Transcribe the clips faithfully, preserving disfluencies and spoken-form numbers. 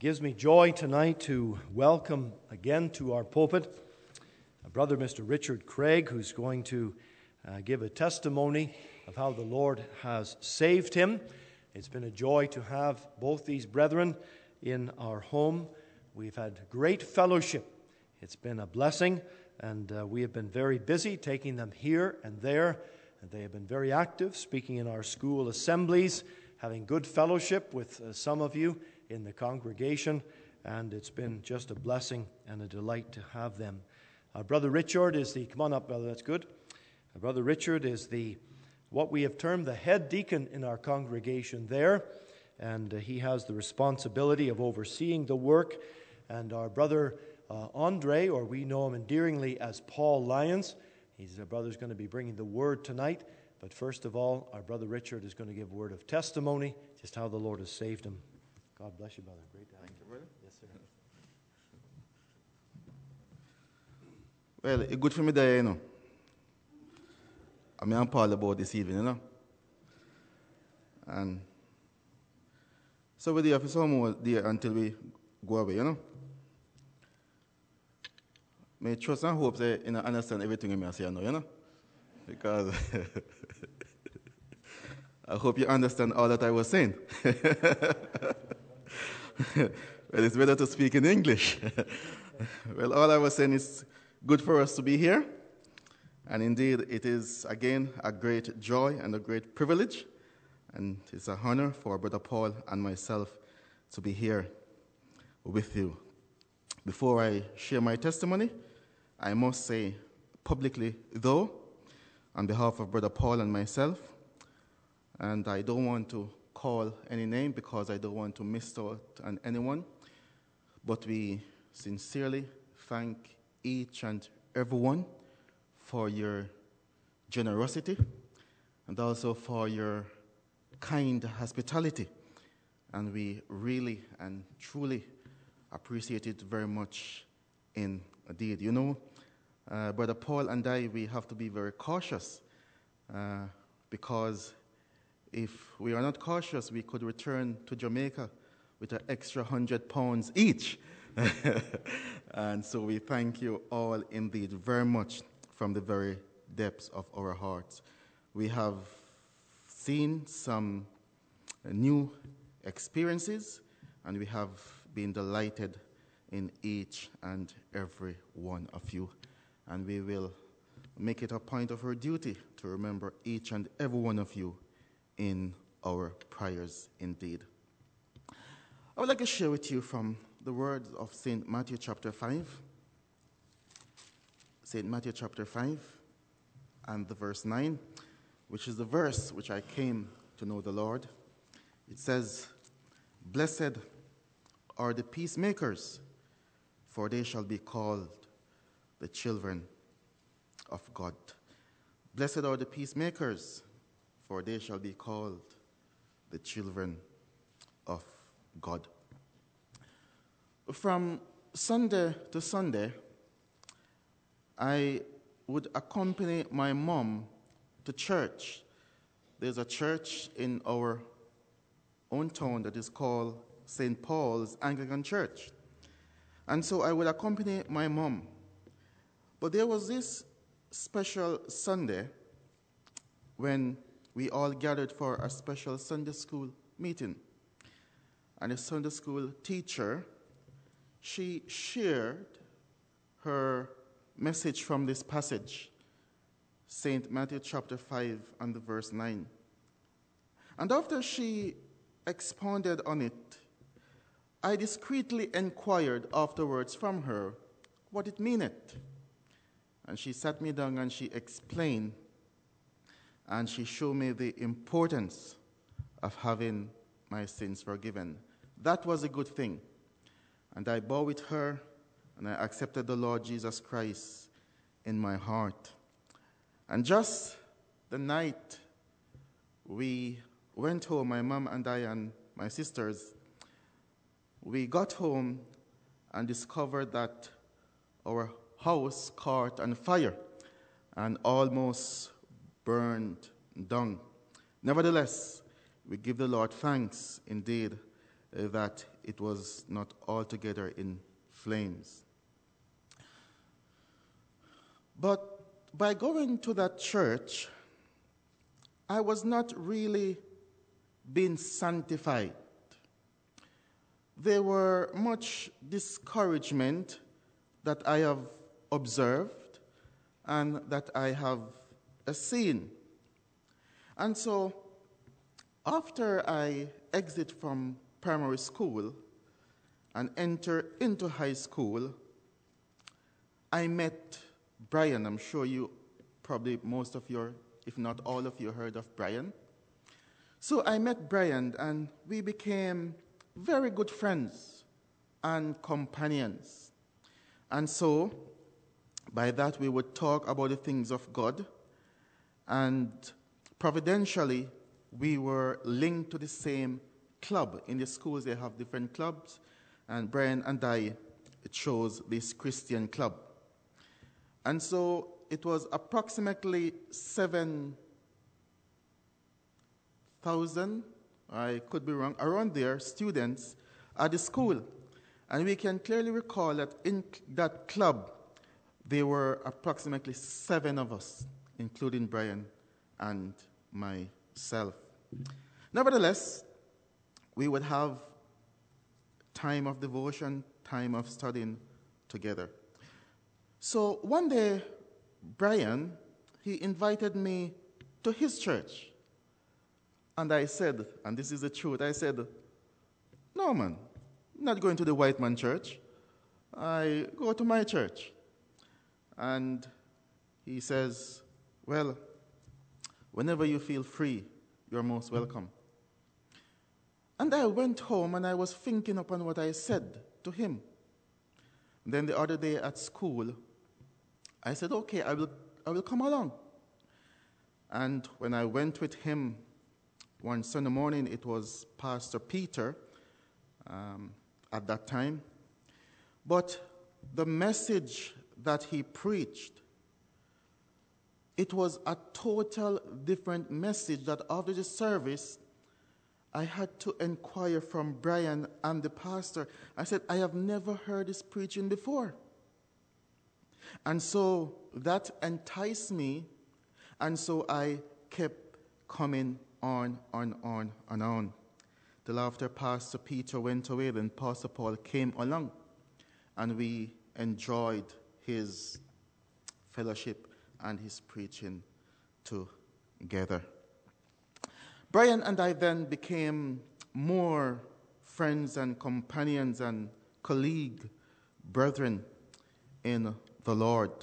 gives me joy tonight to welcome again to our pulpit a brother, Mister Richard Craig, who's going to uh, give a testimony of how the Lord has saved him. It's been a joy to have both these brethren in our home. We've had great fellowship. It's been a blessing, and uh, we have been very busy taking them here and there. And they have been very active, speaking in our school assemblies, having good fellowship with uh, some of you in the congregation, and it's been just a blessing and a delight to have them. Our brother Richard is the, come on up, brother, that's good. Our brother Richard is the, what we have termed the head deacon in our congregation there, and uh, he has the responsibility of overseeing the work. And our brother uh, Andre, or we know him endearingly as Paul Lyons, he's our brother's going to be bringing the word tonight. But first of all, our brother Richard is going to give a word of testimony, just how the Lord has saved him. God bless you, brother. Great to have Thank you, brother. Yes, sir. Well, it's good for me there, you know. I mean, I'm Paul about this evening, you know. And so we're there for some more there until we go away, you know. May trust and hope that you know, understand everything I say now, you know. Because I hope you understand all that I was saying. Well, it's better to speak in English. Well, all I was saying is good for us to be here. And indeed, it is, again, a great joy and a great privilege. And it's an honor for Brother Paul and myself to be here with you. Before I share my testimony, I must say publicly, though, on behalf of Brother Paul and myself, and I don't want to call any name because I don't want to miss out on anyone, but we sincerely thank each and everyone for your generosity and also for your kind hospitality. And we really and truly appreciate it very much indeed. You know, uh, Brother Paul and I, we have to be very cautious uh, because if we are not cautious, we could return to Jamaica with an extra hundred pounds each. And so we thank you all indeed very much from the very depths of our hearts. We have seen some new experiences, and we have been delighted in each and every one of you. And we will make it a point of our duty to remember each and every one of you in our prayers indeed. I would like to share with you from the words of Saint Matthew chapter five. Saint Matthew chapter five and the verse nine, which is the verse which I came to know the Lord. It says, "Blessed are the peacemakers, for they shall be called the children of God." Blessed are the peacemakers, for they shall be called the children of God. From Sunday to Sunday, I would accompany my mom to church. There's a church in our own town that is called Saint Paul's Anglican Church. And so I would accompany my mom. But there was this special Sunday when we all gathered for a special Sunday school meeting. And the Sunday school teacher, she shared her message from this passage, Saint Matthew chapter five and the verse nine. And after she expounded on it, I discreetly inquired afterwards from her what it meaneth. And she sat me down and she explained, and she showed me the importance of having my sins forgiven. That was a good thing. And I bowed with her, and I accepted the Lord Jesus Christ in my heart. And just the night we went home, my mom and I and my sisters, we got home and discovered that our house caught on fire and almost burned down. Nevertheless, we give the Lord thanks indeed uh, that it was not altogether in flames. But by going to that church, I was not really being sanctified. There were much discouragement that I have observed and that I have seen. And so, after I exit from primary school and enter into high school, I met Brian. I'm sure you, probably most of your, if not all of you, heard of Brian. So I met Brian, and we became very good friends and companions. And so, by that, we would talk about the things of God, and providentially, we were linked to the same club. In the schools, they have different clubs, and Brian and I chose this Christian club. And so it was approximately seven thousand, I could be wrong, around there, students at the school. And we can clearly recall that in that club, there were approximately seven of us, including Brian and myself. Nevertheless, we would have time of devotion, time of studying together. So one day, Brian, he invited me to his church. And I said, and this is the truth, I said, no, man, I'm not going to the white man church. I go to my church. And he says, well, whenever you feel free, you're most welcome. And I went home and I was thinking upon what I said to him. And then the other day at school, I said, okay, I will, I will come along. And when I went with him one Sunday morning, it was Pastor Peter um, at that time. But the message that he preached, it was a total different message that after the service, I had to inquire from Brian and the pastor. I said, I have never heard this preaching before. And so that enticed me, and so I kept coming on, on, on, and on. Till after Pastor Peter went away, then Pastor Paul came along, and we enjoyed his fellowship and his preaching together. Brian and I then became more friends and companions and colleague brethren in the Lord.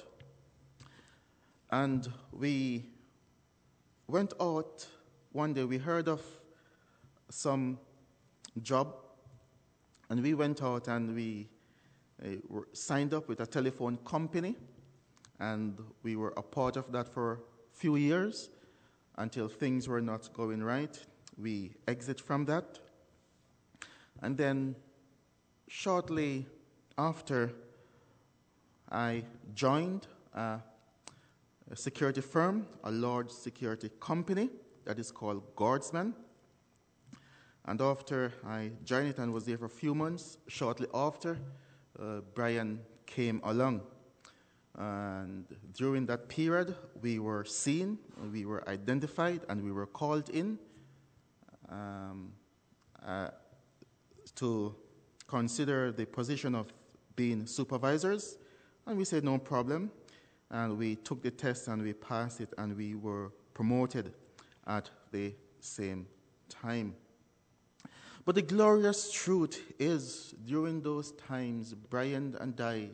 And we went out one day. We heard of some job, and we went out and we uh, were signed up with a telephone company, and we were a part of that for a few years until things were not going right. We exit from that. And then shortly after, I joined a, a security firm, a large security company that is called Guardsman. And after I joined it and was there for a few months, shortly after, uh, Brian came along. And during that period, we were seen, we were identified, and we were called in um, uh, to consider the position of being supervisors. And we said, no problem. And we took the test and we passed it, and we were promoted at the same time. But the glorious truth is, during those times, Brian and I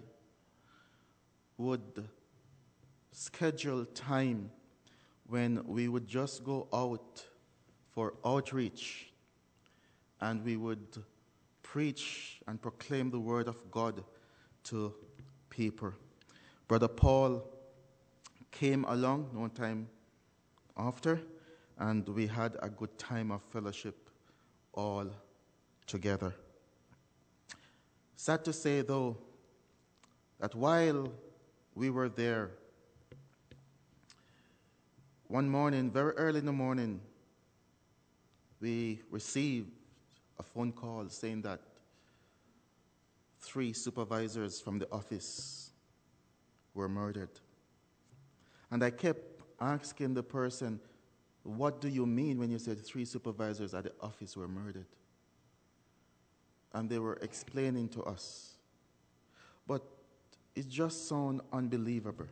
would schedule time when we would just go out for outreach, and we would preach and proclaim the word of God to people. Brother Paul came along no time after, and we had a good time of fellowship all together. Sad to say, though, that while we were there, one morning, very early in the morning, we received a phone call saying that three supervisors from the office were murdered. And I kept asking the person, what do you mean when you said three supervisors at the office were murdered? And they were explaining to us. But it just sounded unbelievable.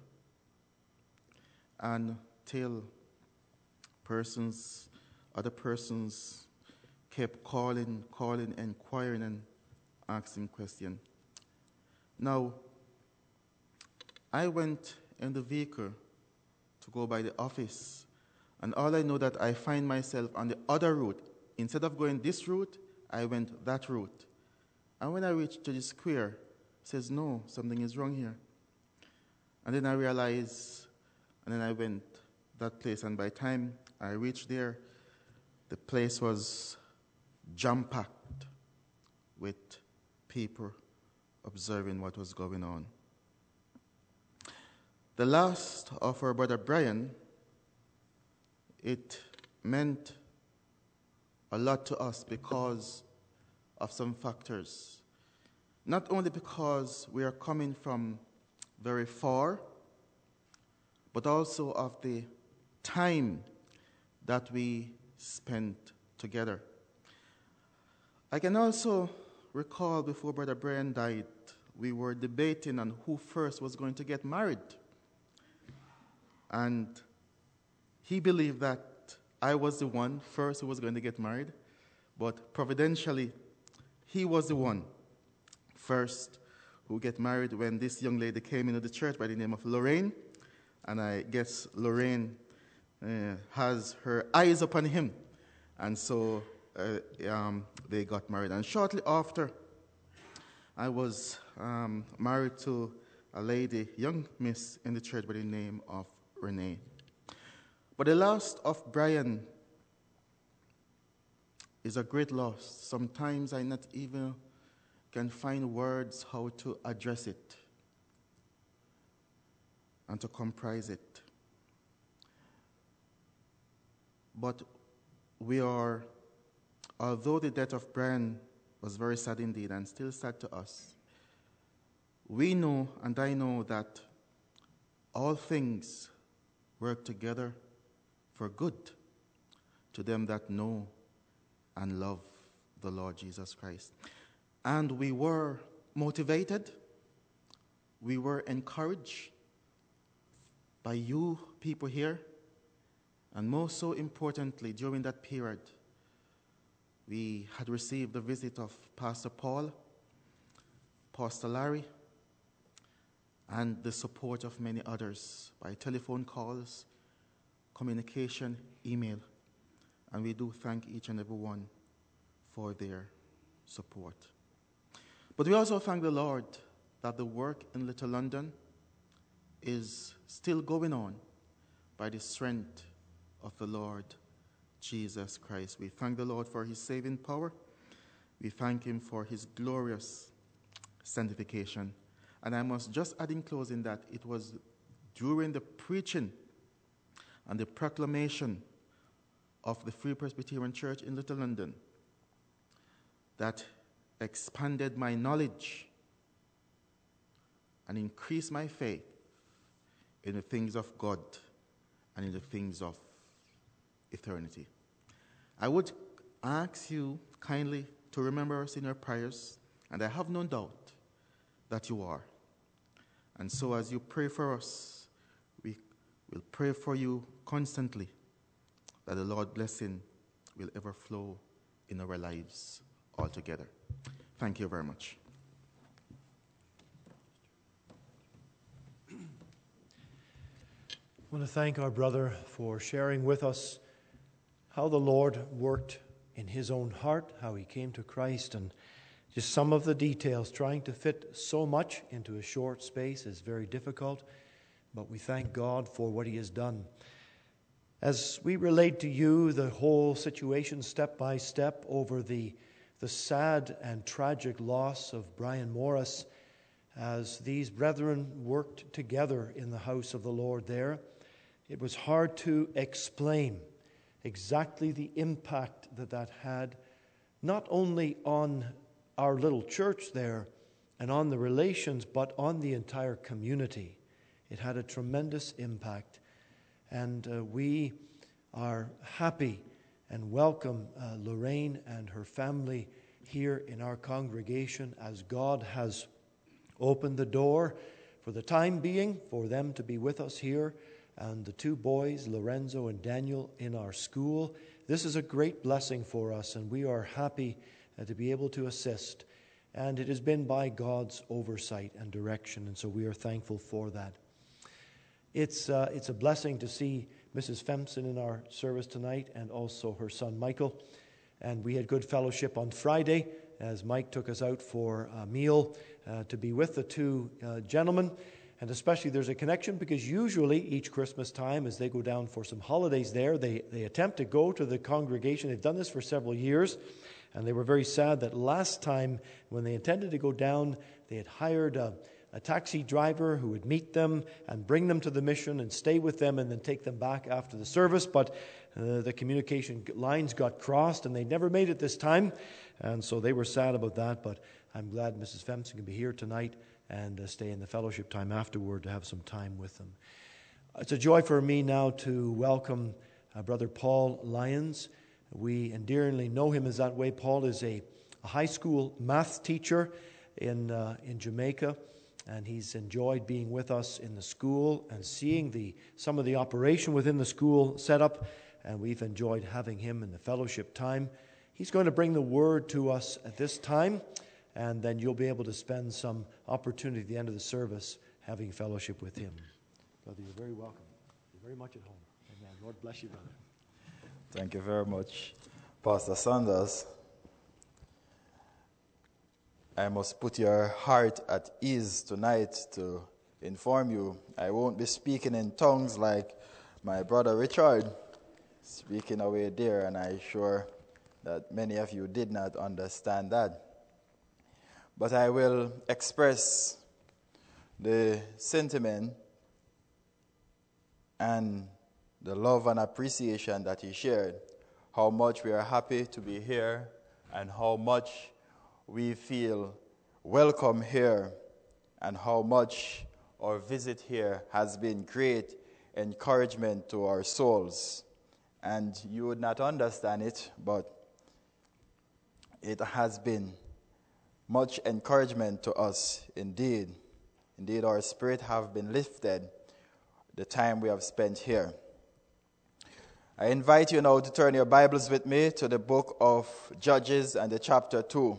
Until persons, other persons kept calling, calling, inquiring, and asking questions. Now, I went in the vehicle to go by the office, and all I know that I find myself on the other route. Instead of going this route, I went that route. And when I reached to the square, it says, no, something is wrong here. And then I realized, and then I went that place, and by the time I reached there, the place was jam-packed with people observing what was going on. The last of our brother Brian, it meant a lot to us because of some factors. Not only because we are coming from very far, but also of the time that we spent together. I can also recall before Brother Brian died, we were debating on who first was going to get married. And he believed that I was the one first who was going to get married, but providentially, he was the one first who get married when this young lady came into the church by the name of Lorraine. And I guess Lorraine uh, has her eyes upon him. And so uh, um, they got married. And shortly after, I was um, married to a lady, young miss in the church by the name of Renee. But the loss of Brian is a great loss. Sometimes I not even can find words how to address it and to comprise it. But we are, although the death of Brian was very sad indeed and still sad to us, we know, and I know, that all things work together for good to them that know and love the Lord Jesus Christ. And we were motivated, we were encouraged by you people here, and most so importantly, during that period, we had received the visit of Pastor Paul, Pastor Larry, and the support of many others by telephone calls, communication, email. And we do thank each and every one for their support. But we also thank the Lord that the work in Little London is still going on by the strength of the Lord Jesus Christ. We thank the Lord for his saving power. We thank him for his glorious sanctification. And I must just add in closing that it was during the preaching and the proclamation of the Free Presbyterian Church in Little London that expanded my knowledge and increased my faith in the things of God and in the things of eternity. I would ask you kindly to remember us in your prayers, and I have no doubt that you are. And so as you pray for us, we will pray for you constantly, that the Lord's blessing will ever flow in our lives altogether. Thank you very much. I want to thank our brother for sharing with us how the Lord worked in his own heart, how he came to Christ, and just some of the details. Trying to fit so much into a short space is very difficult, but we thank God for what he has done. As we relate to you the whole situation step by step over the, the sad and tragic loss of Brian Morris, as these brethren worked together in the house of the Lord there, it was hard to explain exactly the impact that that had, not only on our little church there and on the relations, but on the entire community. It had a tremendous impact. And uh, we are happy and welcome uh, Lorraine and her family here in our congregation, as God has opened the door for the time being for them to be with us here, and the two boys, Lorenzo and Daniel, in our school. This is a great blessing for us, and we are happy uh, to be able to assist. And it has been by God's oversight and direction, and so we are thankful for that. It's uh, it's a blessing to see Missus Fempson in our service tonight, and also her son Michael. And we had good fellowship on Friday as Mike took us out for a meal uh, to be with the two uh, gentlemen. And especially there's a connection, because usually each Christmas time, as they go down for some holidays there, they, they attempt to go to the congregation. They've done this for several years, and they were very sad that last time when they intended to go down, they had hired a a taxi driver who would meet them and bring them to the mission and stay with them and then take them back after the service. But uh, the communication lines got crossed, and they never made it this time. And so they were sad about that. But I'm glad Missus Fempson can be here tonight and uh, stay in the fellowship time afterward to have some time with them. It's a joy for me now to welcome uh, Brother Paul Lyons. We endearingly know him as that way. Paul is a, a high school math teacher in uh, in Jamaica. And he's enjoyed being with us in the school and seeing the some of the operation within the school set up. And we've enjoyed having him in the fellowship time. He's going to bring the word to us at this time. And then you'll be able to spend some opportunity at the end of the service having fellowship with him. Brother, you're very welcome. You're very much at home. Amen. Lord bless you, brother. Thank you very much, Pastor Sanders. I must put your heart at ease tonight to inform you I won't be speaking in tongues like my brother Richard speaking away there, and I'm sure that many of you did not understand that. But I will express the sentiment and the love and appreciation that he shared, how much we are happy to be here and how much we feel welcome here, and how much our visit here has been great encouragement to our souls. And you would not understand it, but it has been much encouragement to us indeed. Indeed, our spirit have been lifted the time we have spent here. I invite you now to turn your Bibles with me to the book of Judges and the chapter two.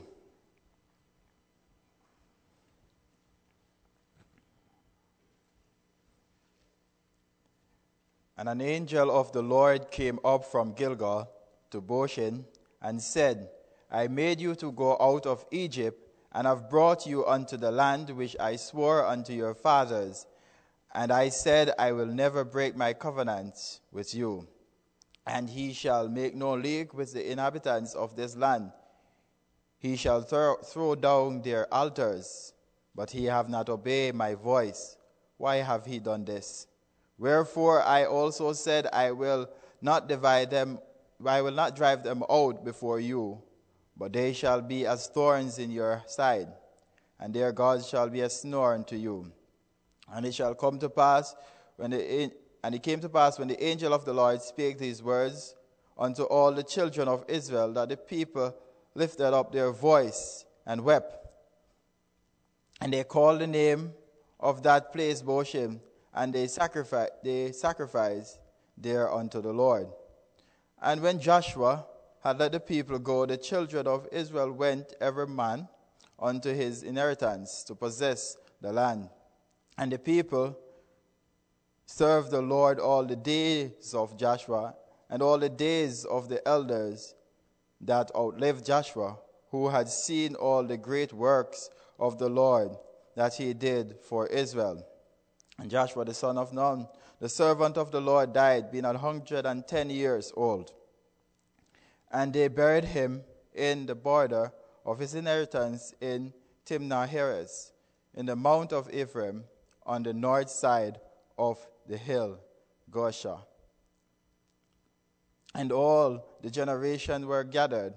And an angel of the Lord came up from Gilgal to Goshen and said, I made you to go out of Egypt, and have brought you unto the land which I swore unto your fathers. And I said, I will never break my covenant with you. And he shall make no league with the inhabitants of this land. He shall throw, throw down their altars, but he have not obeyed my voice. Why have he done this? Wherefore I also said, I will not divide them, I will not drive them out before you, but they shall be as thorns in your side, and their gods shall be a snare unto you. And it shall come to pass when the and it came to pass when the angel of the Lord spake these words unto all the children of Israel, that the people lifted up their voice and wept. And they called the name of that place Goshen, and they sacrificed, they sacrificed there unto the Lord. And when Joshua had let the people go, the children of Israel went every man unto his inheritance to possess the land. And the people served the Lord all the days of Joshua, and all the days of the elders that outlived Joshua, who had seen all the great works of the Lord that he did for Israel. And Joshua the son of Nun, the servant of the Lord, died, being a hundred and ten years old. And they buried him in the border of his inheritance in Timnah-Heres, in the mount of Ephraim, on the north side of the hill Gosha. And all the generation were gathered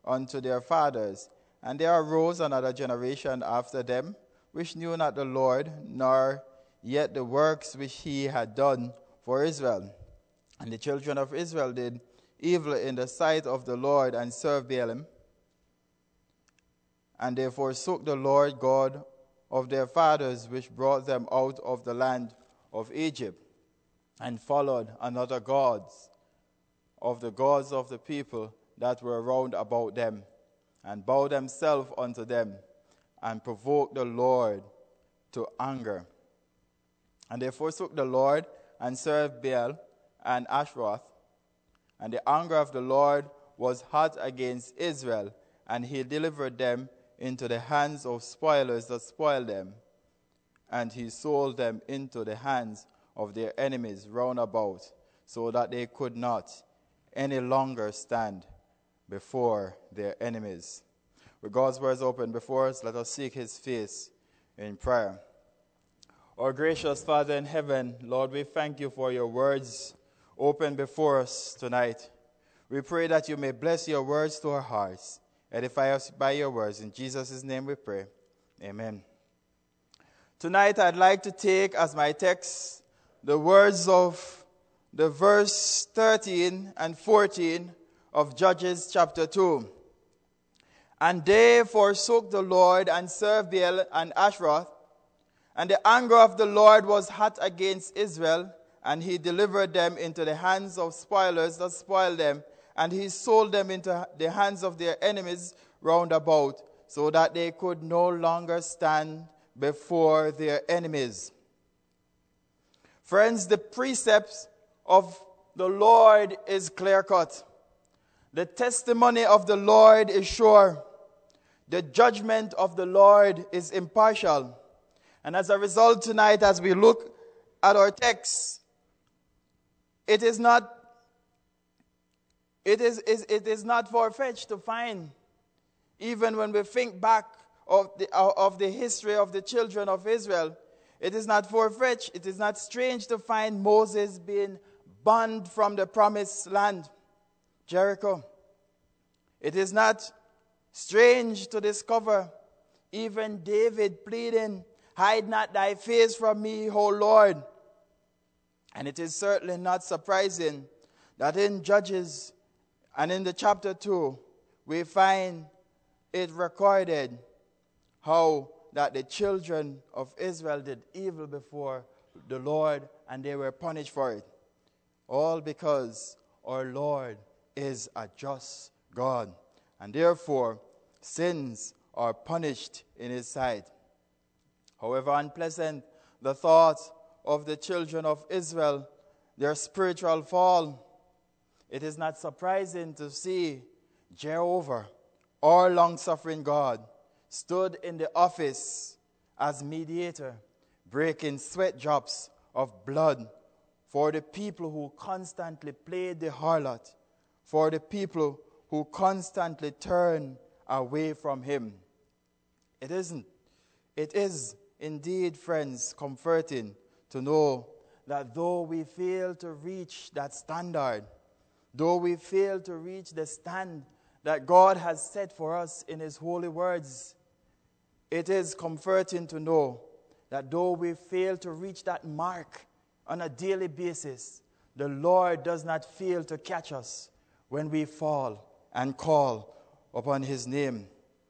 unto their fathers. And there arose another generation after them, which knew not the Lord, nor yet the works which he had done for Israel. And the children of Israel did evil in the sight of the Lord, and served Baalim. And they forsook the Lord God of their fathers, which brought them out of the land of Egypt, and followed another gods of the gods of the people that were round about them, and bowed themselves unto them, and provoked the Lord to anger. And they forsook the Lord, and served Baal and Ashtaroth. And the anger of the Lord was hot against Israel, and he delivered them into the hands of spoilers that spoiled them, and he sold them into the hands of their enemies round about, so that they could not any longer stand before their enemies. With God's words open before us, let us seek his face in prayer. Our gracious Father in heaven, Lord, we thank you for your words open before us tonight. We pray that you may bless your words to our hearts. Edify us by your words. In Jesus' name we pray. Amen. Tonight I'd like to take as my text the words of the verse thirteen and fourteen of Judges chapter two. And they forsook the Lord and served Baal and Ashtaroth, and the anger of the Lord was hot against Israel, and he delivered them into the hands of spoilers that spoiled them, and he sold them into the hands of their enemies round about, so that they could no longer stand before their enemies. Friends, the precepts of the Lord is clear-cut. The testimony of the Lord is sure. The judgment of the Lord is impartial. And as a result tonight, as we look at our text, it is not It is, is, it is not far-fetched to find, even when we think back of the, of the history of the children of Israel, it is not far-fetched, it is not strange to find Moses being banned from the promised land, Jericho. It is not strange to discover even David pleading, "Hide not thy face from me, O Lord." And it is certainly not surprising that in Judges and in the chapter two, we find it recorded how that the children of Israel did evil before the Lord, and they were punished for it. All because our Lord is a just God, and therefore sins are punished in his sight. However unpleasant the thought of the children of Israel, their spiritual fall, it is not surprising to see Jehovah, our long-suffering God, stood in the office as mediator, breaking sweat drops of blood for the people who constantly played the harlot, for the people who constantly turned away from him. It isn't. It is indeed, friends, comforting to know that though we fail to reach that standard, though we fail to reach the stand that God has set for us in his holy words, it is comforting to know that though we fail to reach that mark on a daily basis, the Lord does not fail to catch us when we fall and call upon his name.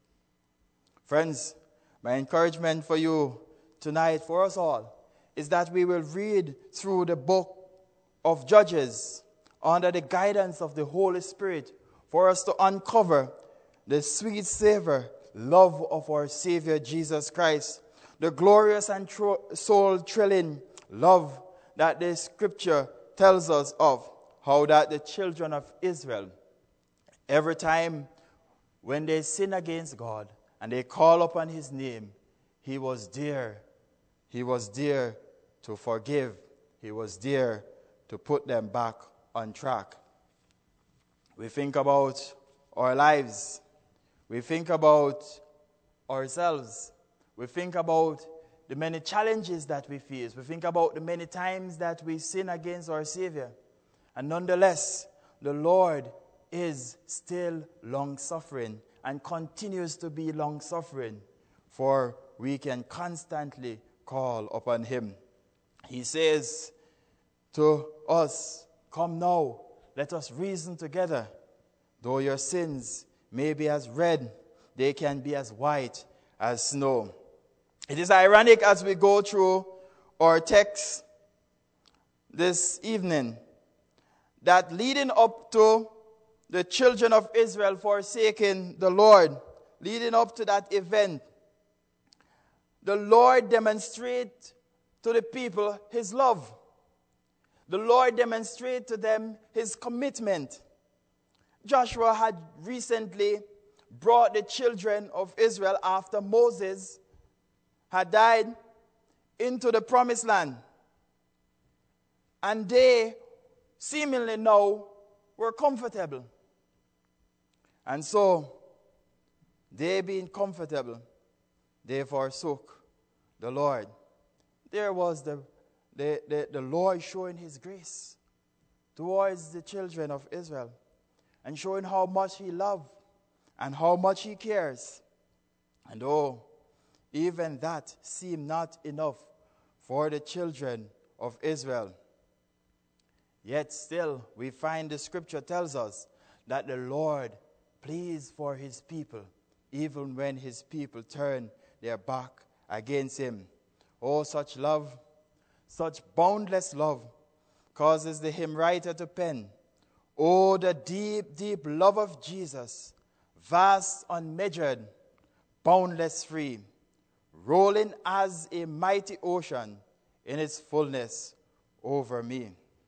Friends, my encouragement for you tonight, for us all, is that we will read through the book of Judges under the guidance of the Holy Spirit, for us to uncover the sweet savor, love of our Savior Jesus Christ, the glorious and tro- soul-thrilling love that the Scripture tells us of, how that the children of Israel, every time when they sin against God and they call upon his name, he was there. He was there to forgive. He was there to put them back on track. We think about our lives. We think about ourselves. We think about the many challenges that we face. We think about the many times that we sin against our Savior. And nonetheless, the Lord is still long-suffering and continues to be long-suffering, for we can constantly call upon him. He says to us, "Come now, let us reason together. Though your sins may be as red, they can be as white as snow." It is ironic as we go through our text this evening that leading up to the children of Israel forsaking the Lord, leading up to that event, the Lord demonstrates to the people his love. The Lord demonstrates to them his commitment. Joshua had recently brought the children of Israel, after Moses had died, into the promised land. And they seemingly now were comfortable. And so, they being comfortable, they forsook the Lord. There was the, the, the, the Lord showing his grace towards the children of Israel and showing how much he loved and how much he cares. And oh, even that seemed not enough for the children of Israel. Yet still, we find the scripture tells us that the Lord pleads for his people, even when his people turn their back against him. Oh, such love, such boundless love, causes the hymn writer to pen, "Oh, the deep, deep love of Jesus, vast, unmeasured, boundless, free, rolling as a mighty ocean in its fullness over me."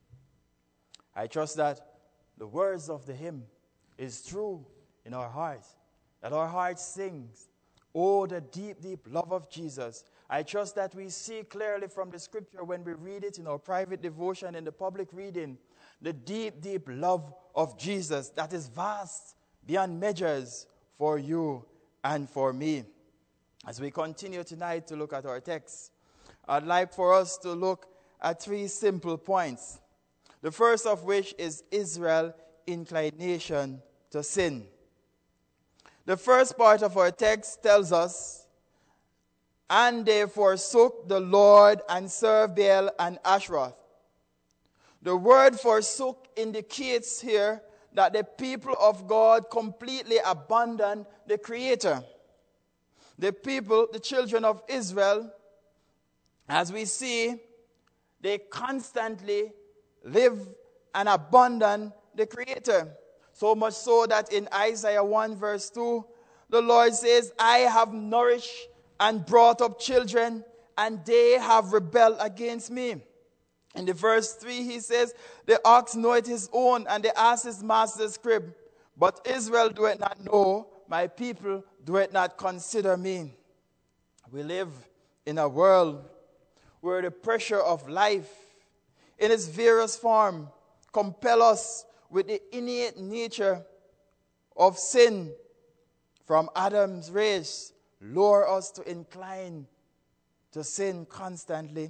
I trust that the words of the hymn is true in our hearts, that our hearts sings, "Oh, the deep, deep love of Jesus." I trust that we see clearly from the scripture when we read it in our private devotion, in the public reading, the deep, deep love of Jesus that is vast beyond measures for you and for me. As we continue tonight to look at our text, I'd like for us to look at three simple points. The first of which is Israel's inclination to sin. The first part of our text tells us, "And they forsook the Lord and served Baal and Ashtaroth." The word "forsook" indicates here that the people of God completely abandoned the Creator. The people, the children of Israel, as we see, they constantly live and abandon the Creator. So much so that in Isaiah one verse two, the Lord says, "I have nourished and brought up children, and they have rebelled against me." In the verse three, he says, "The ox knoweth his own, and the ass his master's crib. But Israel doeth not know, my people doeth not consider me." We live in a world where the pressure of life in its various form compel us with the innate nature of sin from Adam's race, lure us to incline to sin constantly.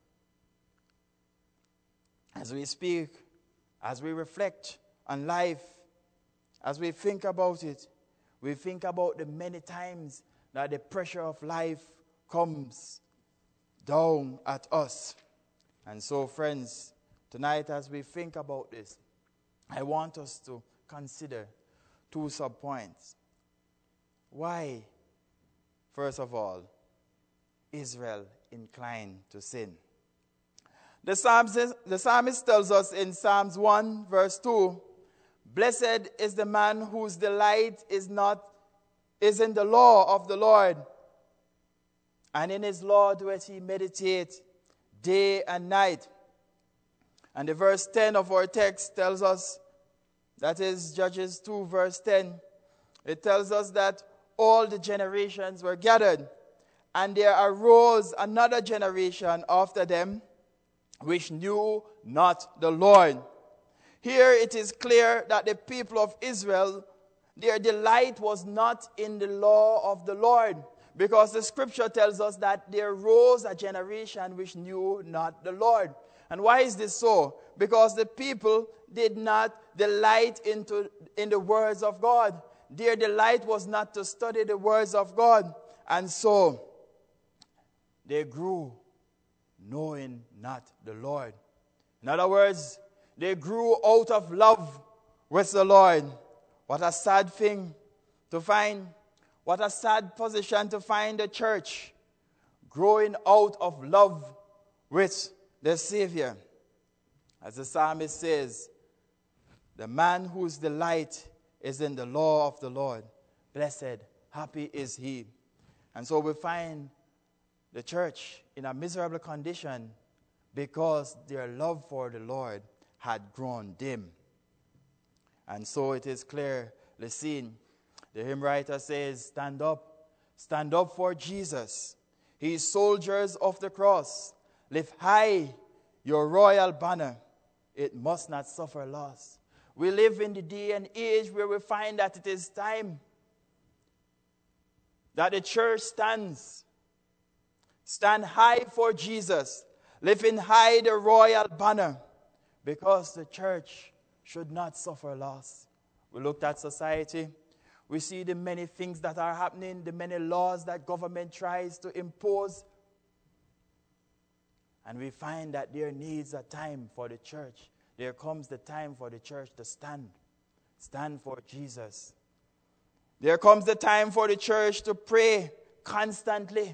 As we speak, as we reflect on life, as we think about it, we think about the many times that the pressure of life comes down at us. And so, friends, tonight as we think about this, I want us to consider two sub-points. Why, first of all, Israel inclined to sin? The psalmist, the psalmist tells us in Psalms one verse two, "Blessed is the man whose delight is not is in the law of the Lord, and in his law doeth he meditate day and night." And the verse ten of our text tells us, that is Judges two verse ten, it tells us that all the generations were gathered, and there arose another generation after them, which knew not the Lord. Here it is clear that the people of Israel, their delight was not in the law of the Lord, because the scripture tells us that there rose a generation which knew not the Lord. And why is this so? Because the people did not delight into, in the words of God. Their delight was not to study the words of God. And so they grew knowing not the Lord. In other words, they grew out of love with the Lord. What a sad thing to find. What a sad position to find the church growing out of love with the Savior. As the psalmist says, the man whose delight is in the law of the Lord, blessed, happy is he. And so we find the church in a miserable condition because their love for the Lord had grown dim. And so it is clearly seen. The hymn writer says, stand up, stand up for Jesus. He is soldiers of the cross. Lift high your royal banner. It must not suffer loss. We live in the day and age where we find that it is time that the church stands. Stand high for Jesus. Lifting high the royal banner. Because the church should not suffer loss. We looked at society. We see the many things that are happening, the many laws that government tries to impose. And we find that there needs a time for the church. There comes the time for the church to stand. Stand for Jesus. There comes the time for the church to pray constantly.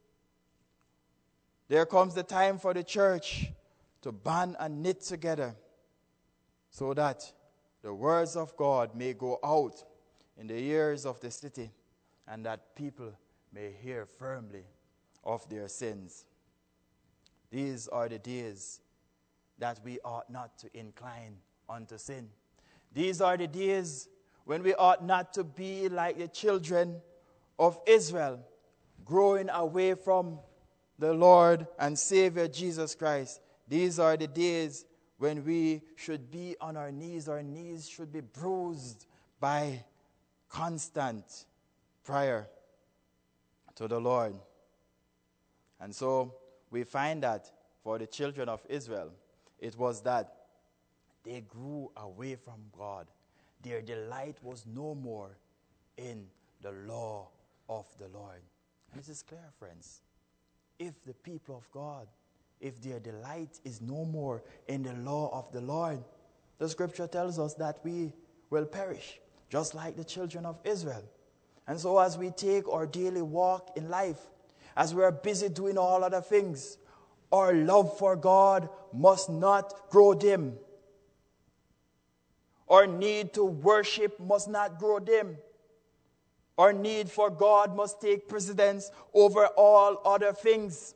There comes the time for the church to band and knit together so that the words of God may go out in the ears of the city and that people may hear firmly of their sins. These are the days that we ought not to incline unto sin. These are the days when we ought not to be like the children of Israel, growing away from the Lord and Savior Jesus Christ. These are the days when we should be on our knees. Our knees should be bruised by constant prayer to the Lord. And so we find that for the children of Israel, it was that they grew away from God. Their delight was no more in the law of the Lord. And this is clear, friends. If the people of God, if their delight is no more in the law of the Lord, the scripture tells us that we will perish, just like the children of Israel. And so as we take our daily walk in life, as we are busy doing all other things, our love for God must not grow dim. Our need to worship must not grow dim. Our need for God must take precedence over all other things.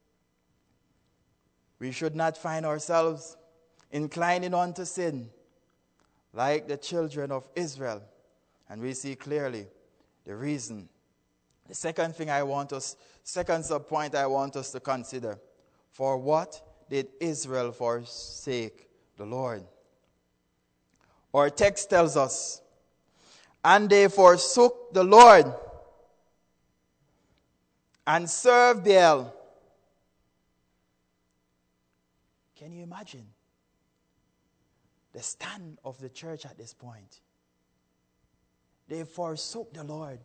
We should not find ourselves inclining unto sin like the children of Israel. And we see clearly the reason. The second thing I want us, second sub-point I want us to consider. For what did Israel forsake the Lord? Our text tells us, and they forsook the Lord and served Baal. Can you imagine the stand of the church at this point? They forsook the Lord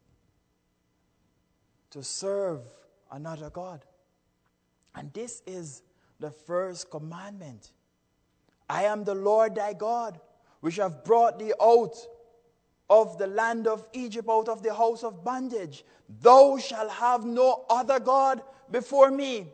to serve another God. And this is the first commandment. I am the Lord thy God, which have brought thee out of the land of Egypt, out of the house of bondage. Thou shalt have no other God before me.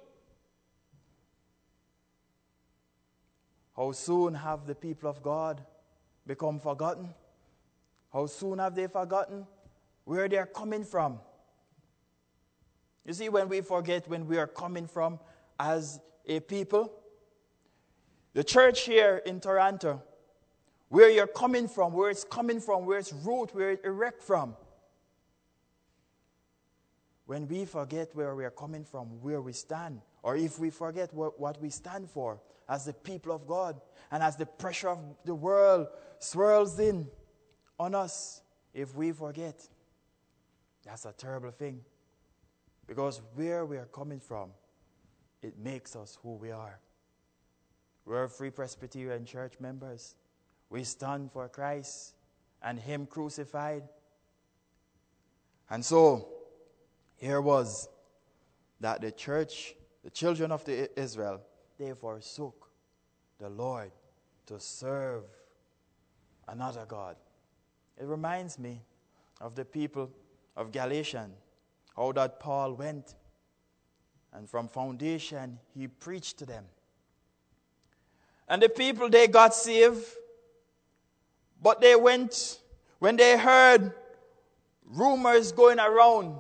How soon have the people of God become forgotten? How soon have they forgotten where they are coming from? You see, when we forget when we are coming from as a people, the church here in Toronto, where you're coming from, where it's coming from, where it's root, where it's erect from. When we forget where we are coming from, where we stand, or if we forget what, what we stand for as the people of God, and as the pressure of the world swirls in on us, if we forget, that's a terrible thing. Because where we are coming from, it makes us who we are. We're Free Presbyterian Church members. We stand for Christ and Him crucified. And so, here was that the church, the children of the Israel, they forsook the Lord to serve another God. It reminds me of the people of Galatians, how that Paul went and from foundation he preached to them. And the people, they got saved, but they went, when they heard rumors going around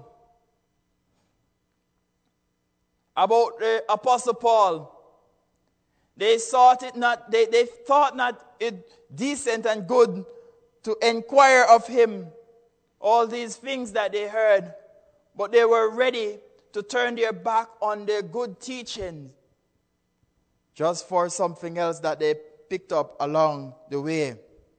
about the Apostle Paul, they thought it not, they, they thought not it decent and good to inquire of him all these things that they heard, but they were ready to turn their back on their good teaching just for something else that they picked up along the way.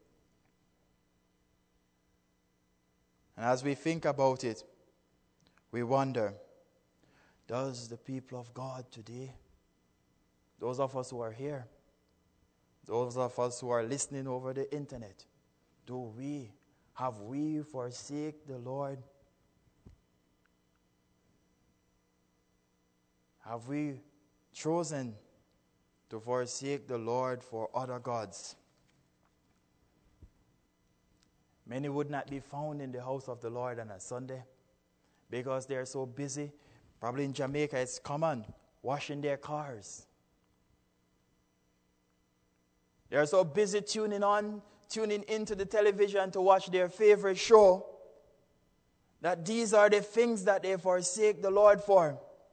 And as we think about it, we wonder, does the people of God today, those of us who are here, those of us who are listening over the internet, do we, have we forsake the Lord? Have we chosen to forsake the Lord for other gods? Many would not be found in the house of the Lord on a Sunday because they are so busy. Probably in Jamaica it's common, washing their cars. They are so busy tuning on, tuning into the television to watch their favorite show, that these are the things that they forsake the Lord for.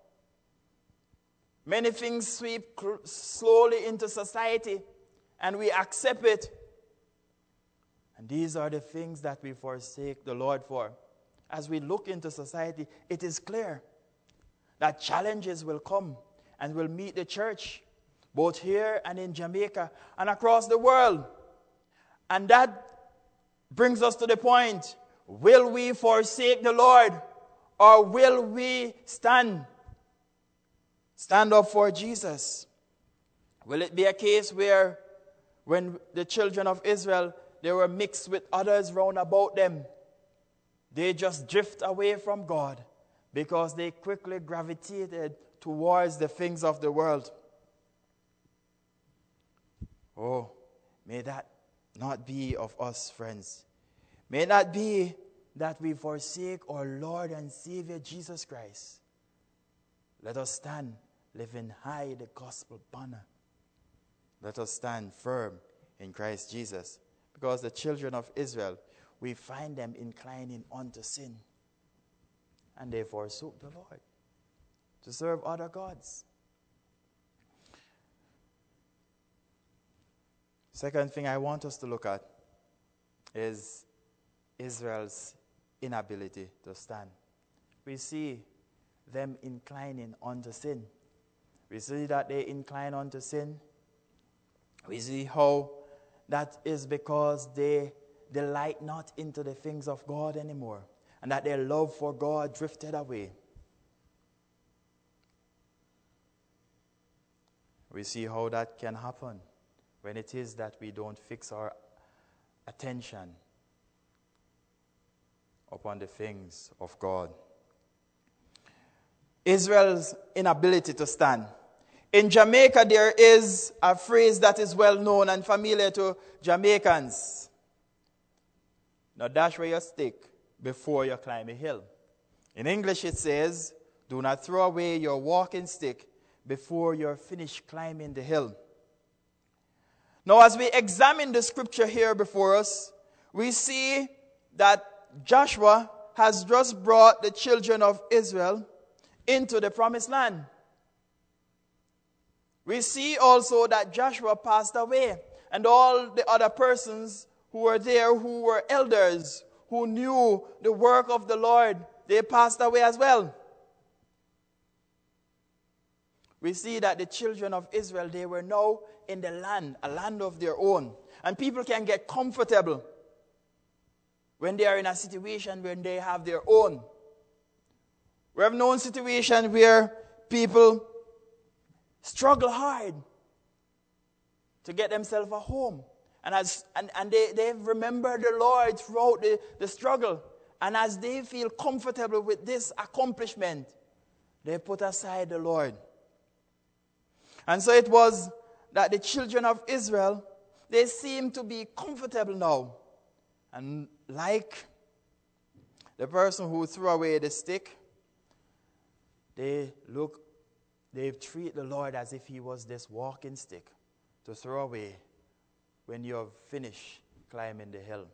Many things sweep cl- slowly into society, and we accept it. And these are the things that we forsake the Lord for. As we look into society, it is clear that challenges will come and will meet the church, both here and in Jamaica and across the world. And that brings us to the point, will we forsake the Lord or will we stand? Stand up for Jesus? Will it be a case where when the children of Israel, they were mixed with others round about them, they just drift away from God because they quickly gravitated towards the things of the world? Oh, may that not be of us, friends. May it not be that we forsake our Lord and Savior Jesus Christ. Let us stand, living high the gospel banner. Let us stand firm in Christ Jesus. Because the children of Israel, we find them inclining unto sin. And they forsook the Lord to serve other gods. Second thing I want us to look at is Israel's inability to stand. We see them inclining unto sin. We see that they incline unto sin. We see how that is because they delight not into the things of God anymore, and that their love for God drifted away. We see how that can happen when it is that we don't fix our attention upon the things of God. Israel's inability to stand. In Jamaica, there is a phrase that is well known and familiar to Jamaicans. Now dash where your stick before you climb a hill. In English it says, do not throw away your walking stick before you're finished climbing the hill. Now as we examine the scripture here before us, we see that Joshua has just brought the children of Israel into the promised land. We see also that Joshua passed away, and all the other persons who were there, who were elders, who knew the work of the Lord, they passed away as well. We see that the children of Israel, they were now in the land, a land of their own. And people can get comfortable when they are in a situation when they have their own. We have known situations where people struggle hard to get themselves a home. And as and, and they, they remember the Lord throughout the, the struggle. And as they feel comfortable with this accomplishment, they put aside the Lord. And so it was that the children of Israel, they seem to be comfortable now. And like the person who threw away the stick, they look, they treat the Lord as if he was this walking stick to throw away when you have finished climbing the hill.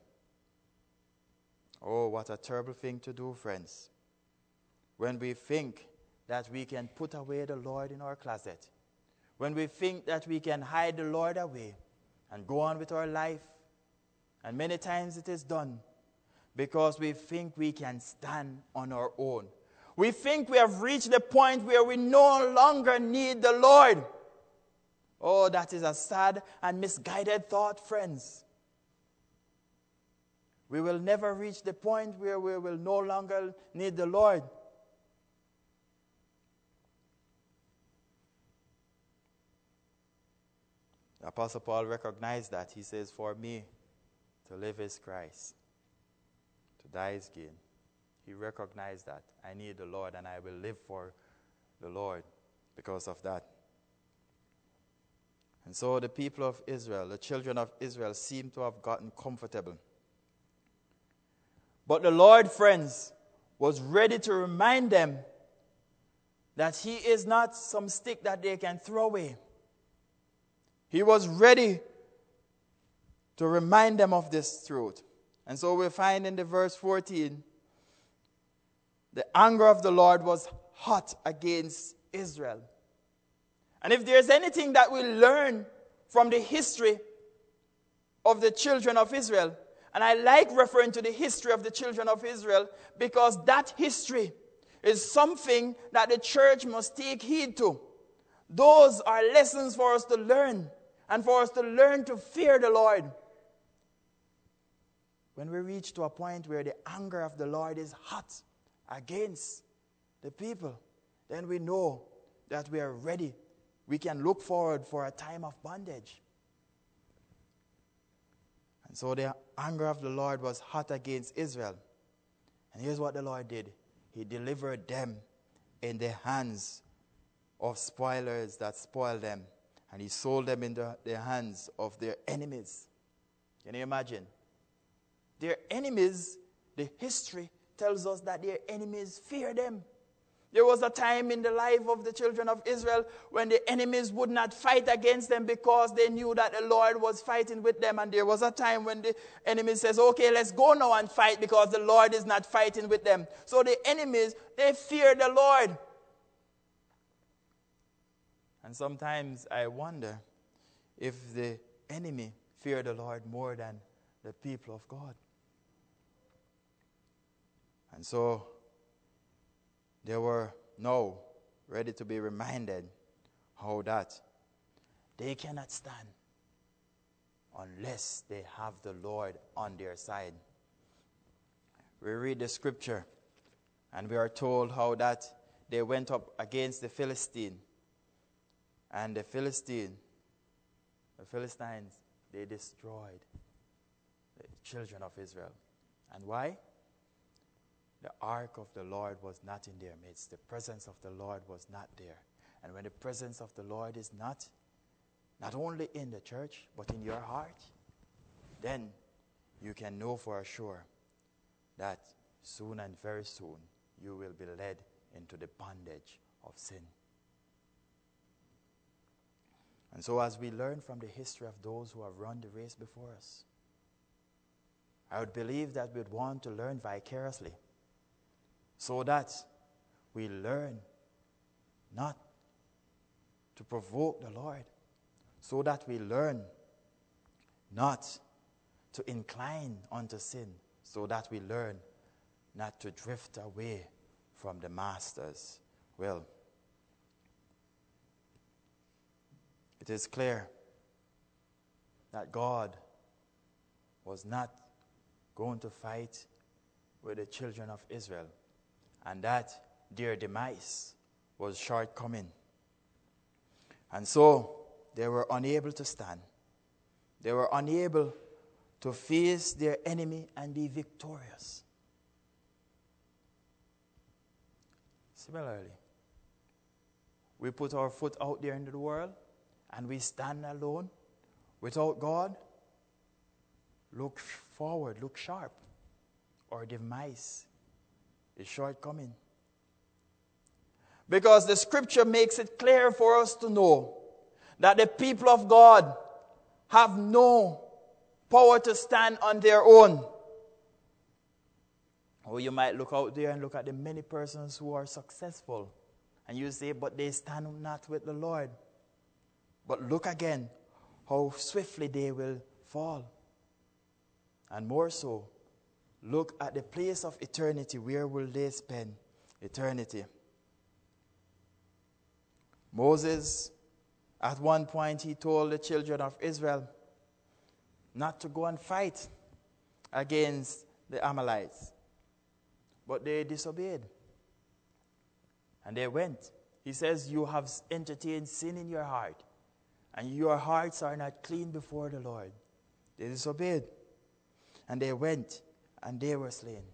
Oh, what a terrible thing to do, friends. When we think that we can put away the Lord in our closet, when we think that we can hide the Lord away and go on with our life, and many times it is done because we think we can stand on our own. We think we have reached the point where we no longer need the Lord. Oh, that is a sad and misguided thought, friends. We will never reach the point where we will no longer need the Lord. The Apostle Paul recognized that. He says, for me, to live is Christ. To die is gain. He recognized that. I need the Lord and I will live for the Lord because of that. And so the people of Israel, the children of Israel, seem to have gotten comfortable. But the Lord, friends, was ready to remind them that he is not some stick that they can throw away. He was ready to remind them of this truth. And so we find in the verse fourteen, the anger of the Lord was hot against Israel. And if there's anything that we learn from the history of the children of Israel, and I like referring to the history of the children of Israel because that history is something that the church must take heed to. Those are lessons for us to learn and for us to learn to fear the Lord. When we reach to a point where the anger of the Lord is hot against the people, then we know that we are ready. We can look forward for a time of bondage. And so the anger of the Lord was hot against Israel. And here's what the Lord did. He delivered them in the hands of spoilers that spoiled them. And he sold them into the hands of their enemies. Can you imagine? Their enemies, the history tells us that their enemies fear them. There was a time in the life of the children of Israel when the enemies would not fight against them because they knew that the Lord was fighting with them. And there was a time when the enemy says, okay, let's go now and fight because the Lord is not fighting with them. So the enemies, they fear the Lord. And sometimes I wonder if the enemy fear the Lord more than the people of God. And so they were now ready to be reminded how that they cannot stand unless they have the Lord on their side. We read the scripture and we are told how that they went up against the Philistine. And the Philistine, the Philistines, they destroyed the children of Israel. And why? The ark of the Lord was not in their midst. The presence of the Lord was not there. And when the presence of the Lord is not, not only in the church, but in your heart, then you can know for sure that soon and very soon you will be led into the bondage of sin. And so as we learn from the history of those who have run the race before us, I would believe that we'd want to learn vicariously so that we learn not to provoke the Lord, so that we learn not to incline unto sin, so that we learn not to drift away from the Master's will. It is clear that God was not going to fight with the children of Israel, and that their demise was shortcoming. And so they were unable to stand. They were unable to face their enemy and be victorious. Similarly, we put our foot out there into the world and we stand alone without God. Look forward, look sharp. Our demise is shortcoming. Because the scripture makes it clear for us to know that the people of God have no power to stand on their own. Or you might look out there and look at the many persons who are successful. And you say, but they stand not with the Lord. But look again, how swiftly they will fall. And more so, look at the place of eternity. Where will they spend eternity? Moses, at one point, he told the children of Israel not to go and fight against the Amalekites. But they disobeyed. And they went. He says, you have entertained sin in your heart, and your hearts are not clean before the Lord. They disobeyed. And they went, and they were slain.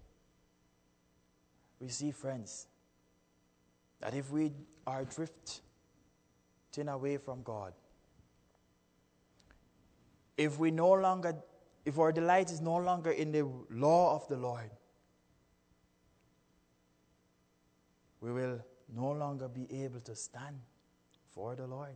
We see, friends, that if we are drifting away from God, if we no longer, if our delight is no longer in the law of the Lord, we will no longer be able to stand for the Lord.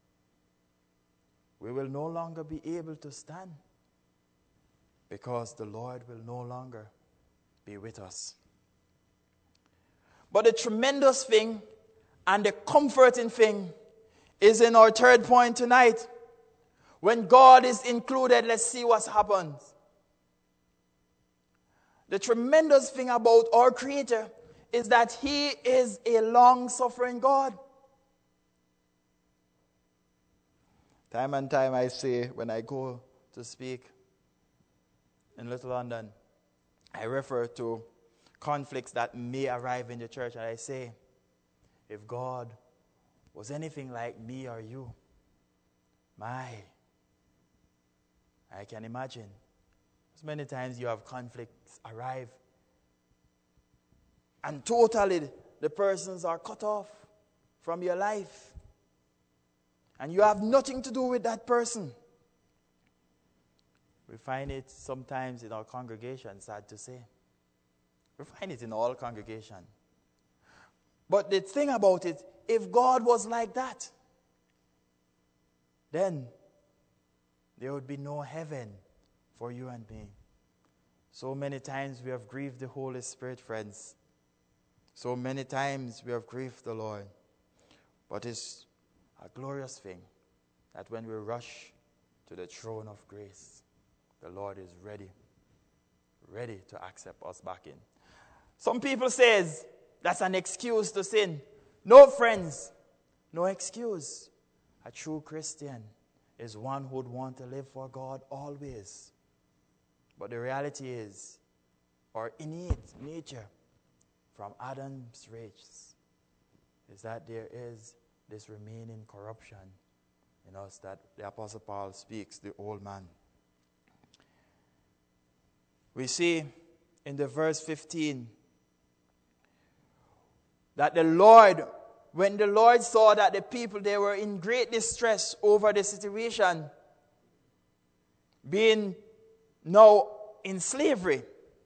We will no longer be able to stand because the Lord will no longer be with us. But the tremendous thing and the comforting thing is in our third point tonight. When God is included, let's see what happens. The tremendous thing about our Creator is that He is a long-suffering God. Time and time I say, when I go to speak in Little London, I refer to conflicts that may arrive in the church, and I say, if God was anything like me or you, my, I can imagine as many times you have conflicts arrive, and totally the persons are cut off from your life, and you have nothing to do with that person. We find it sometimes in our congregation, sad to say. We find it in all congregations. But the thing about it, if God was like that, then there would be no heaven for you and me. So many times we have grieved the Holy Spirit, friends. So many times we have grieved the Lord. But it's a glorious thing that when we rush to the throne of grace, the Lord is ready, ready to accept us back in. Some people says that's an excuse to sin. No, friends, no excuse. A true Christian is one who would want to live for God always. But the reality is, our innate nature from Adam's race is that there is this remaining corruption in us that the Apostle Paul speaks, the old man. We see in the verse fifteen that the Lord, when the Lord saw that the people, they were in great distress over the situation, being now in slavery.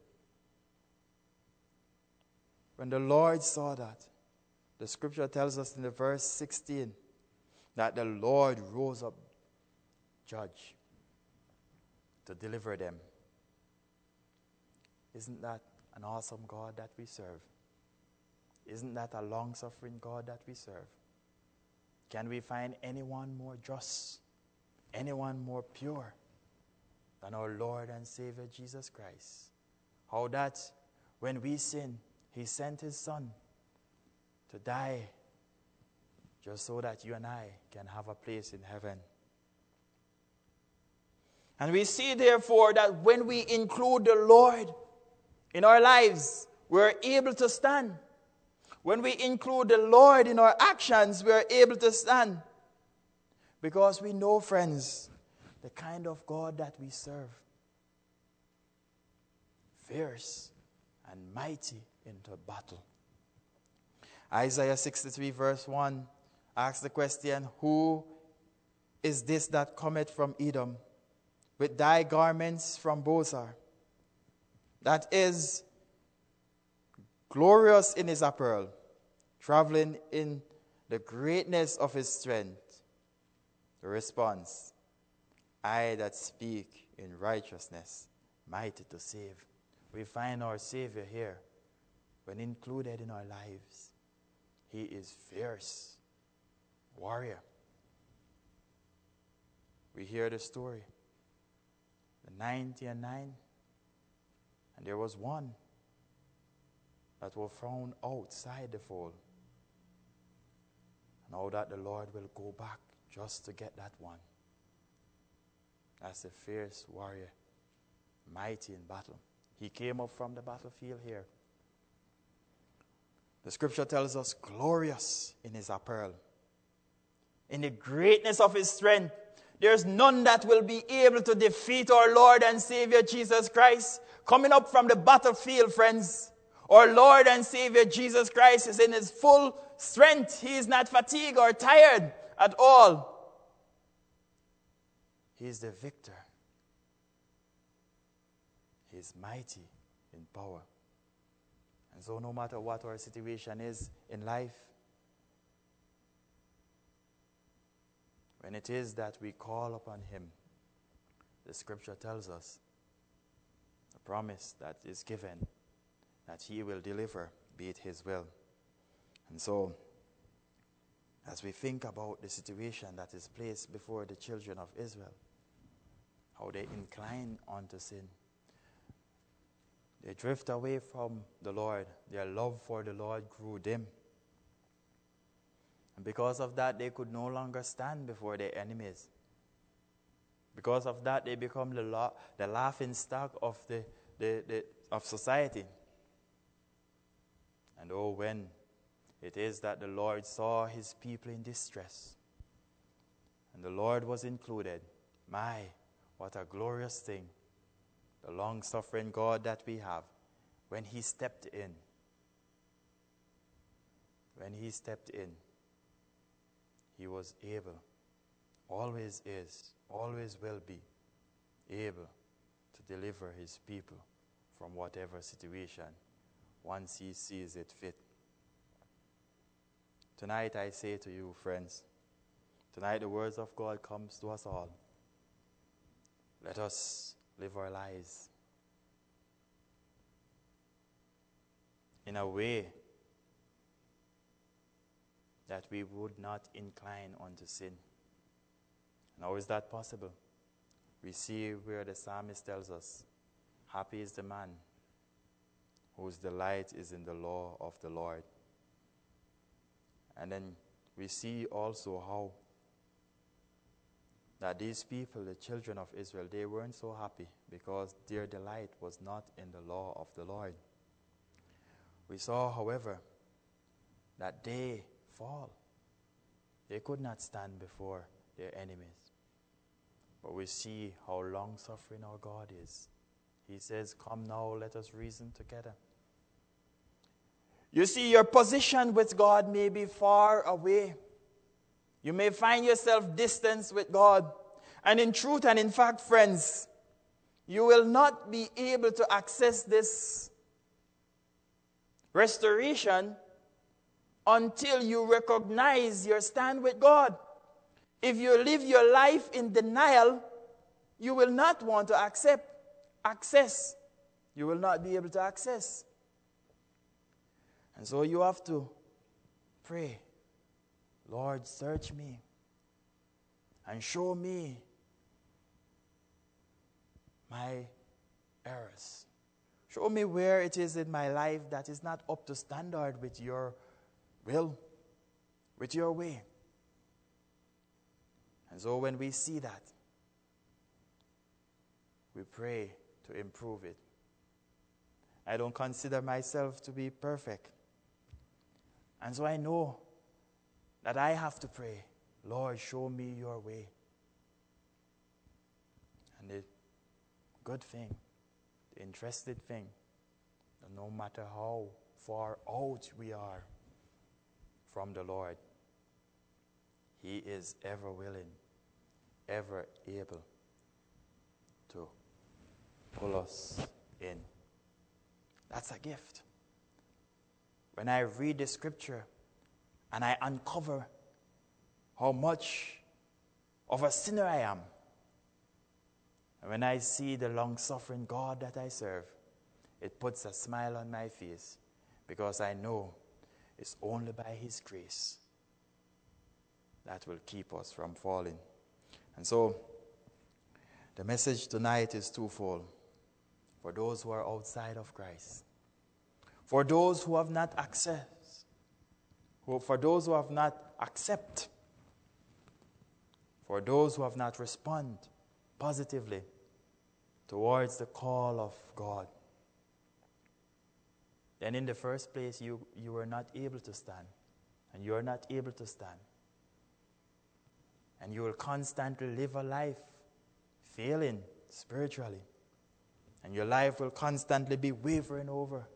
When the Lord saw that, the scripture tells us in the verse sixteen that the Lord rose up judge to deliver them. Isn't that an awesome God that we serve? Isn't that a long-suffering God that we serve? Can we find anyone more just, anyone more pure than our Lord and Savior Jesus Christ? How that when we sin, He sent His Son to die just so that you and I can have a place in heaven. And we see, therefore, that when we include the Lord in our lives, we're able to stand. When we include the Lord in our actions, we're able to stand. Because we know, friends, the kind of God that we serve. Fierce and mighty into battle. Isaiah sixty-three verse one asks the question, who is this that cometh from Edom with thy garments from Bozrah, that is glorious in his apparel, traveling in the greatness of his strength? The response, I that speak in righteousness, mighty to save. We find our Savior here. When included in our lives, he is fierce, warrior. We hear the story, the ninety and nine, and there was one that was found outside the fold. Now that the Lord will go back just to get that one. That's a fierce warrior, mighty in battle. He came up from the battlefield here. The scripture tells us, glorious in his apparel, in the greatness of his strength. There's none that will be able to defeat our Lord and Savior Jesus Christ. Coming up from the battlefield, friends, our Lord and Savior Jesus Christ is in his full strength. He is not fatigued or tired at all. He is the victor. He is mighty in power. And so no matter what our situation is in life, when it is that we call upon him, the scripture tells us the promise that is given, that he will deliver, be it his will. And so, as we think about the situation that is placed before the children of Israel, how they incline unto sin, they drift away from the Lord. Their love for the Lord grew dim. And because of that, they could no longer stand before their enemies. Because of that, they become the, la- the laughing stock of, the, the, the, of society. And oh, when it is that the Lord saw his people in distress, and the Lord was included, my, what a glorious thing. The long-suffering God that we have, when he stepped in, when he stepped in, he was able, always is, always will be, able to deliver his people from whatever situation once he sees it fit. Tonight I say to you, friends, tonight the words of God comes to us all. Let us live our lives in a way that we would not incline unto sin. And how is that possible? We see where the psalmist tells us, happy is the man whose delight is in the law of the Lord. And then we see also how that these people, the children of Israel, they weren't so happy because their delight was not in the law of the Lord. We saw, however, that they fall. They could not stand before their enemies. But we see how long-suffering our God is. He says, come now, let us reason together. You see, your position with God may be far away. You may find yourself distanced with God. And in truth and in fact, friends, you will not be able to access this restoration until you recognize your stand with God. If you live your life in denial, you will not want to accept access. You will not be able to access. And so you have to pray, Lord, search me and show me my errors. Show me where it is in my life that is not up to standard with your will, with your way. And so when we see that, we pray to improve it. I don't consider myself to be perfect. And so I know that I have to pray, Lord, show me your way. And the good thing, the interested thing, that no matter how far out we are from the Lord, He is ever willing, ever able to pull us in. That's a gift. When I read the scripture and I uncover how much of a sinner I am, and when I see the long-suffering God that I serve, it puts a smile on my face, because I know it's only by His grace that will keep us from falling. And so, the message tonight is twofold. For those who are outside of Christ, for those who have not access, who, for those who have not accept, for those who have not respond positively towards the call of God, then in the first place you, you were not able to stand, and you are not able to stand. And you will constantly live a life failing spiritually. And your life will constantly be wavering over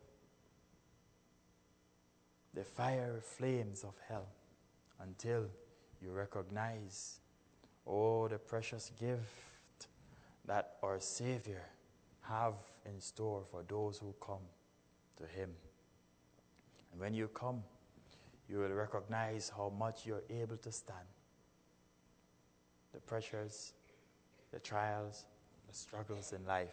the fiery flames of hell until you recognize, oh, the precious gift that our Savior have in store for those who come to Him. And when you come, you will recognize how much you're able to stand. The pressures, the trials, the struggles in life.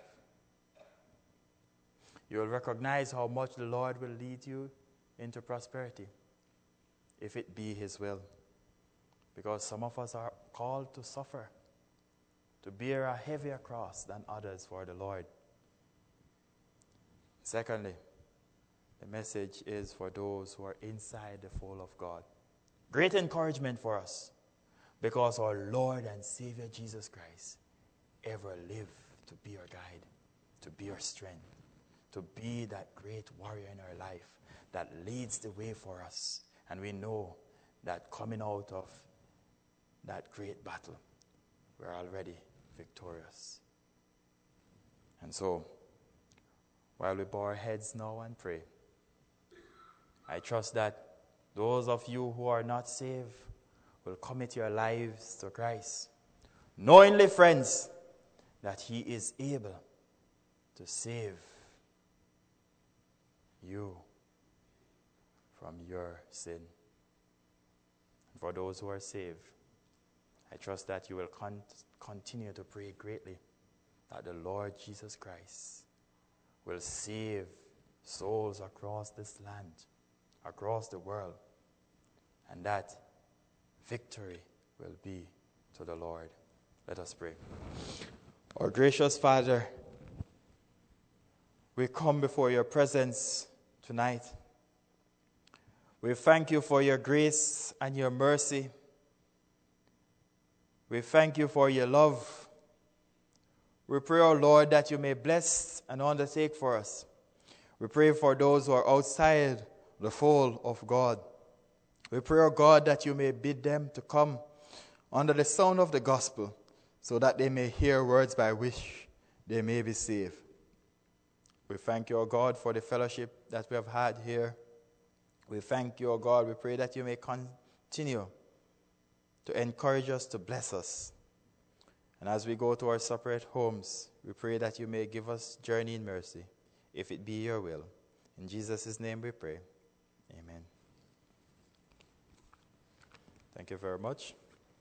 You will recognize how much the Lord will lead you into prosperity, if it be His will. Because some of us are called to suffer, to bear a heavier cross than others for the Lord. Secondly, the message is for those who are inside the fold of God. Great encouragement for us, because our Lord and Savior Jesus Christ ever lived to be our guide, to be our strength, to be that great warrior in our life that leads the way for us. And we know that coming out of that great battle, we're already victorious. And so, while we bow our heads now and pray, I trust that those of you who are not saved will commit your lives to Christ, knowingly, friends, that He is able to save you from your sin. And for those who are saved, I trust that you will con- continue to pray greatly that the Lord Jesus Christ will save souls across this land, across the world, and that victory will be to the Lord. Let us pray. Our gracious Father, we come before your presence tonight. We thank you for your grace and your mercy. We thank you for your love. We pray, O Lord, that you may bless and undertake for us. We pray for those who are outside the fold of God. We pray, O God, that you may bid them to come under the sound of the gospel, so that they may hear words by which they may be saved. We thank you, O God, for the fellowship that we have had here. We thank you, O God. We pray that you may continue to encourage us, to bless us. And as we go to our separate homes, we pray that you may give us journey in mercy, if it be your will. In Jesus' name we pray. Amen. Thank you very much.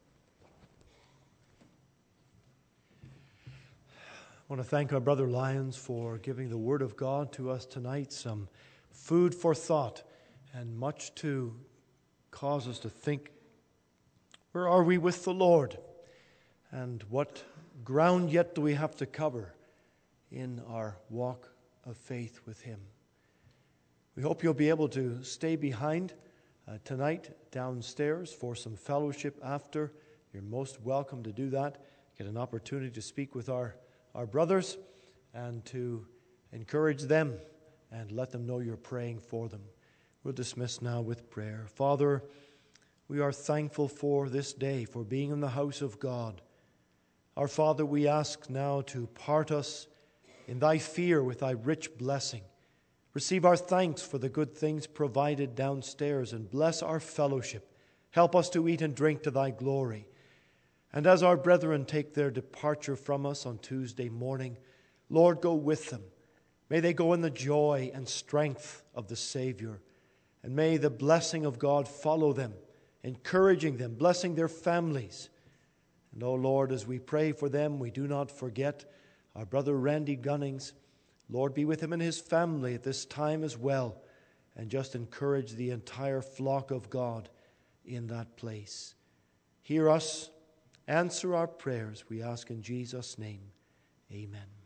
I want to thank our brother Lyons for giving the Word of God to us tonight, some food for thought, and much to cause us to think, where are we with the Lord? And what ground yet do we have to cover in our walk of faith with Him? We hope you'll be able to stay behind uh, tonight downstairs for some fellowship after. You're most welcome to do that. Get an opportunity to speak with our, our brothers and to encourage them and let them know you're praying for them. We'll dismiss now with prayer. Father, we are thankful for this day, for being in the house of God. Our Father, we ask now to part us in thy fear with thy rich blessing. Receive our thanks for the good things provided downstairs, and bless our fellowship. Help us to eat and drink to thy glory. And as our brethren take their departure from us on Tuesday morning, Lord, go with them. May they go in the joy and strength of the Savior. And may the blessing of God follow them, encouraging them, blessing their families. And, oh Lord, as we pray for them, we do not forget our brother Randy Gunnings. Lord, be with him and his family at this time as well, and just encourage the entire flock of God in that place. Hear us, answer our prayers, we ask in Jesus' name. Amen.